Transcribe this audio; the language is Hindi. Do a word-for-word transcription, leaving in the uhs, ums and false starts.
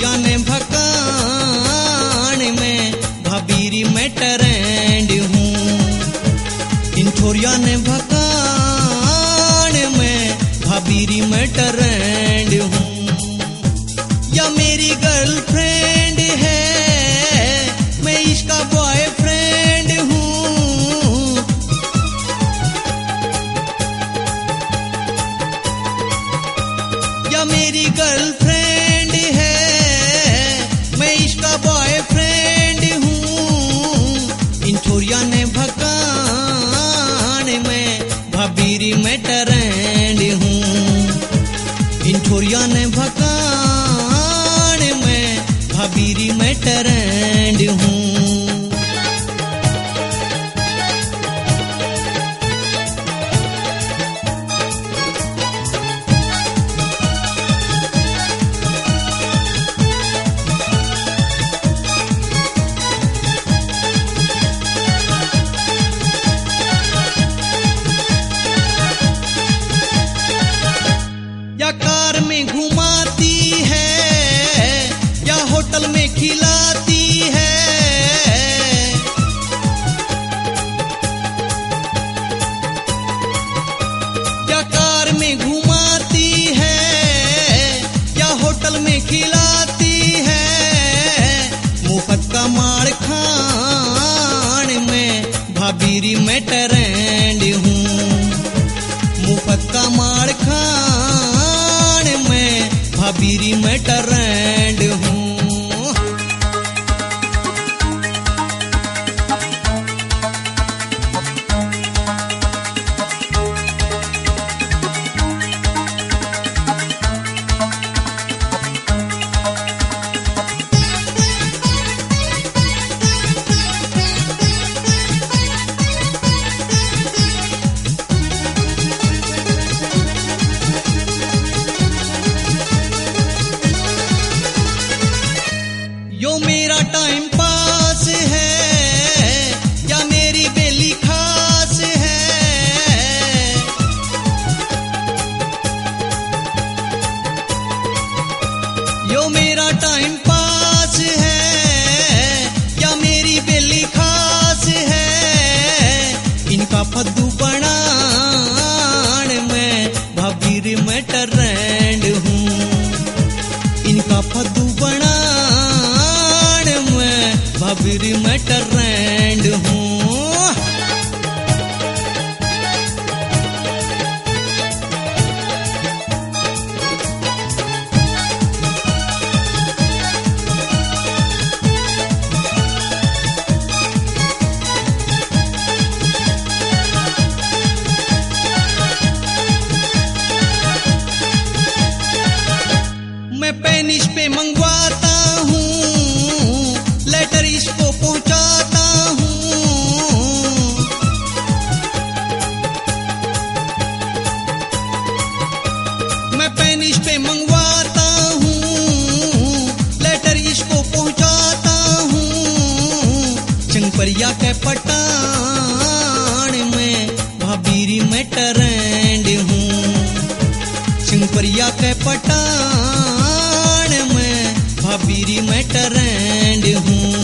इंठोरिया ने भकान में भाबीरी में ट्रेंड हूँ। इंठोरिया ने भकान में भाबीरी में ट्रेंड हूँ। या मेरी गर्लफ्रेंड है, मैं इसका बॉयफ्रेंड हूँ। या मेरी गर्लफ्रेंड है, मैं इसका बॉयफ्रेंड हूँ। इंठोरिया ने भकान में भाबीरी में ट्रेंड हूँ। इंठोरिया ने भकान में भाबीरी में ट्रेंड हूँ। या कार में घुमाती है, या होटल में खिलाती है। या कार में घुमाती है, या होटल में खिलाती है। मुफ्त का मार खान में भाबीरी में ट्रेंड हूँ। मुफ्त का मार खान में भाबीरी में ट्रेंड हूँ। यो मेरा टाइम पास है, या मेरी बेली खास है। यो मेरा टाइम पास है, या मेरी बेली खास है। इनका फद्दू बनान में भाबीरी में ट्रेंड हूँ। इनका फद्दू बनान भाबीरी में ट्रेंड हूँ। मैं पेनिस पे मंगवाता हूँ, लेटर इसको पहुंचाता हूँ। मैं पेनिस पे मंगवाता हूँ, लेटर इसको पहुंचाता हूँ। चंगपरिया के पटान में भाबीरी में ट्रेंड हूँ। चंगपरिया के पटान में भाबीरी में ट्रेंड हूँ।